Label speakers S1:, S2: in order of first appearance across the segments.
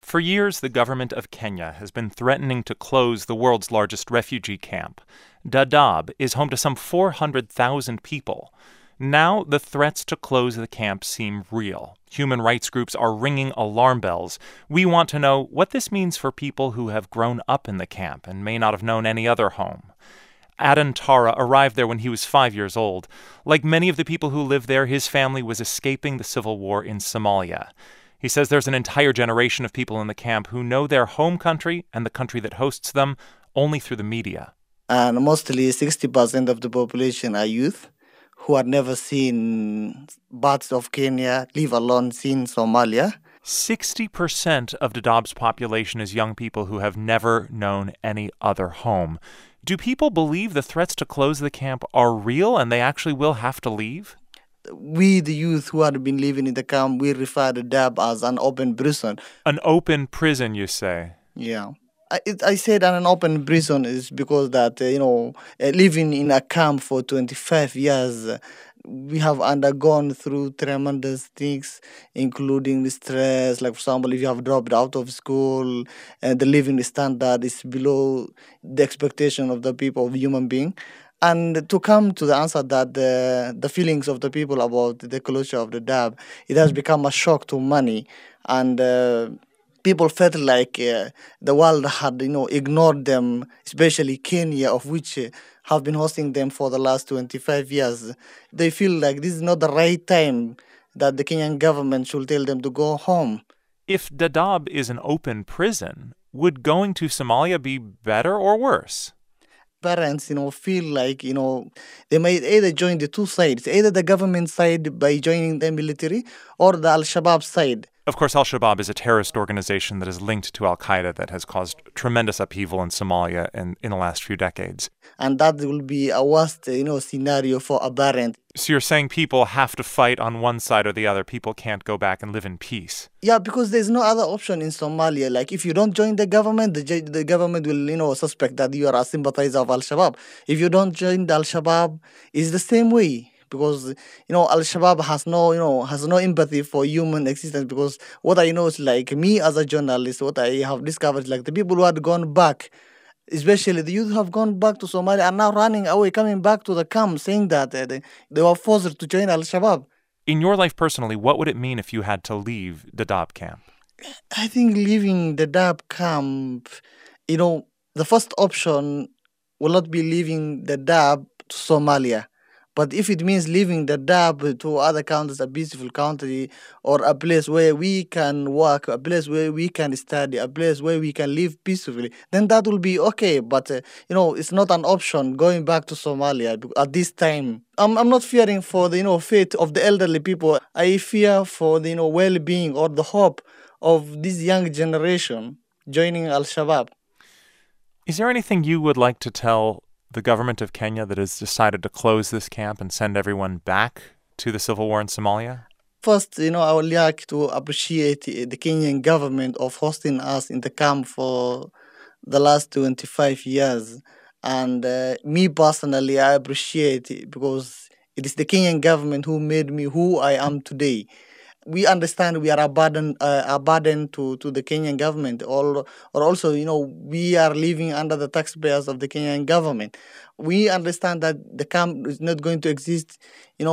S1: For years, the government of Kenya has been threatening to close the world's largest refugee camp. Dadaab is home to some 400,000 people. Now, the threats to close the camp seem real. Human rights groups are ringing alarm bells. We want to know what this means for people who have grown up in the camp and may not have known any other home. Adan Tara arrived there when he was 5 years old. Like many of the people who live there, his family was escaping the civil war in Somalia. He says there's an entire generation of people in the camp who know their home country and the country that hosts them only through the media.
S2: And mostly 60% of the population are youth who had never seen parts of Kenya, leave alone seen Somalia.
S1: 60% of Dadaab's population is young people who have never known any other home. Do people believe the threats to close the camp are real and they actually will have to leave?
S2: We, the youth who had been living in the camp, we refer to Dadaab as an open prison.
S1: An open prison, you say?
S2: Yeah. I said an open prison is because that, living in a camp for 25 years, we have undergone through tremendous things, including the stress. Like, for example, if you have dropped out of school and the living standard is below the expectation of the people, of human being. And to come to the answer that the feelings of the people about the closure of the Dadaab, it has become a shock to many. And people felt like the world had, ignored them, especially Kenya, of which have been hosting them for the last 25 years. They feel like this is not the right time that the Kenyan government should tell them to go home.
S1: If Dadaab is an open prison, would going to Somalia be better or worse?
S2: Parents, feel like, they might either join the two sides, either the government side by joining the military or the Al-Shabaab side.
S1: Of course, Al-Shabaab is a terrorist organization that is linked to Al-Qaeda that has caused tremendous upheaval in Somalia in the last few decades.
S2: And that will be a worst, scenario for a parent.
S1: So you're saying people have to fight on one side or the other. People can't go back and live in peace.
S2: Yeah, because there's no other option in Somalia. Like, if you don't join the government, the government will, suspect that you are a sympathizer of Al-Shabaab. If you don't join the Al-Shabaab, it's the same way. Because, Al-Shabaab has no empathy for human existence. Because what I know is, like, me as a journalist, what I have discovered is, like, the people who had gone back, especially the youth who have gone back to Somalia, are now running away, coming back to the camp, saying that they were forced to join Al-Shabaab.
S1: In your life personally, what would it mean if you had to leave Dadaab camp?
S2: I think leaving the Dadaab camp, the first option will not be leaving the Dadaab to Somalia. But if it means leaving the Dadaab to other countries, a beautiful country, or a place where we can work, a place where we can study, a place where we can live peacefully, then that will be okay. But, it's not an option going back to Somalia at this time. I'm not fearing for the, fate of the elderly people. I fear for the, well-being or the hope of this young generation joining Al-Shabaab.
S1: Is there anything you would like to tell the government of Kenya that has decided to close this camp and send everyone back to the civil war in Somalia?
S2: First, I would like to appreciate the Kenyan government of hosting us in the camp for the last 25 years. And me personally, I appreciate it because it is the Kenyan government who made me who I am today. We understand we are a burden to the Kenyan government, or also, we are living under the taxpayers of the Kenyan government. We understand that the camp is not going to exist,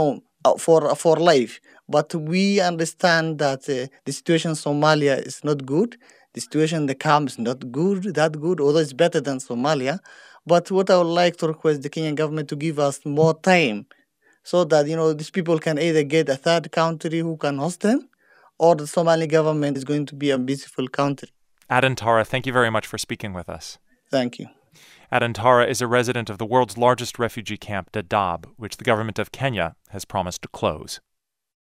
S2: for life. But we understand that the situation in Somalia is not good. The situation in the camp is not that good, although it's better than Somalia. But what I would like to request the Kenyan government to give us more time, so that, these people can either get a third country who can host them, or the Somali government is going to be a peaceful country.
S1: Adan Tara, thank you very much for speaking with us.
S2: Thank you.
S1: Adan Tara is a resident of the world's largest refugee camp, Dadaab, which the government of Kenya has promised to close.